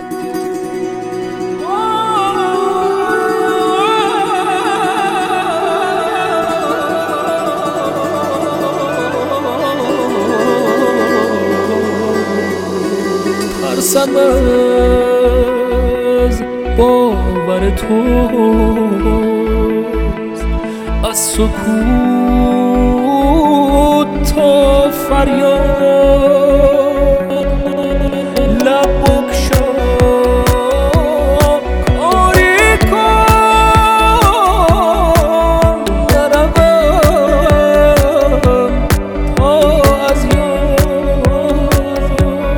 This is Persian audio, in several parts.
ترسم از باور تو، از سکوت تا فریاد لب بگشا کاری کن نروم تا از یاد.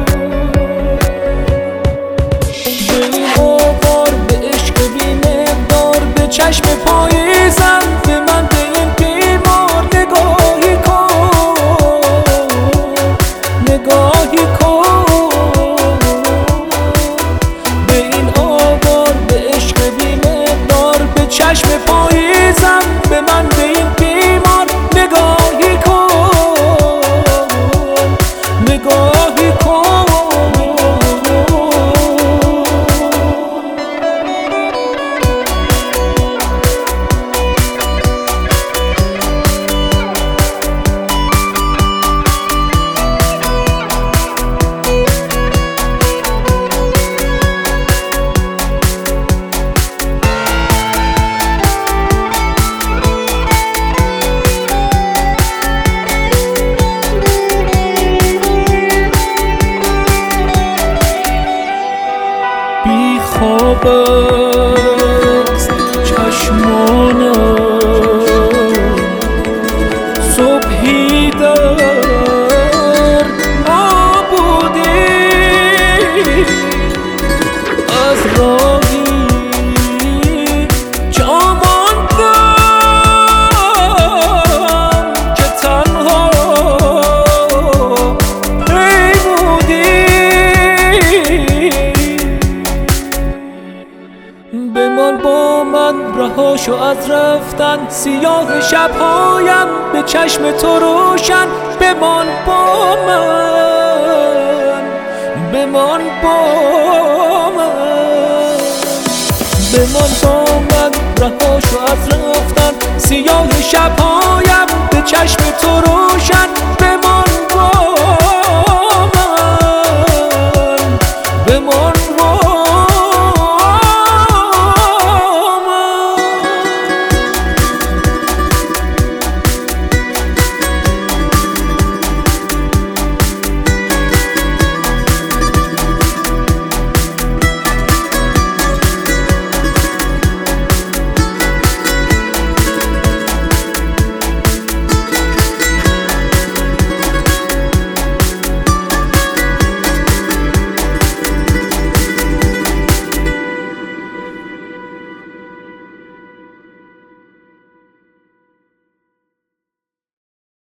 به این آوار به عشق بی مقدار به چشم پاییزم به من به این بیمار نگاهی کن، نگاهی کن. به این آوار به عشق بی مقدار به چشم پاییزم به من به این بیمار نگاهی کن، نگاهی کن. بی خواب است چشمانم، صبحی در نابودی از راهی جا ماندم که تنها پیمودی. بمان با من رها شو از رفتن، سیاه شبهایم به چشم تو روشن. بمان با من، بمان با من، بمان با من رها شو از رفتن، سیاه شبهایم به چشم تو روشن.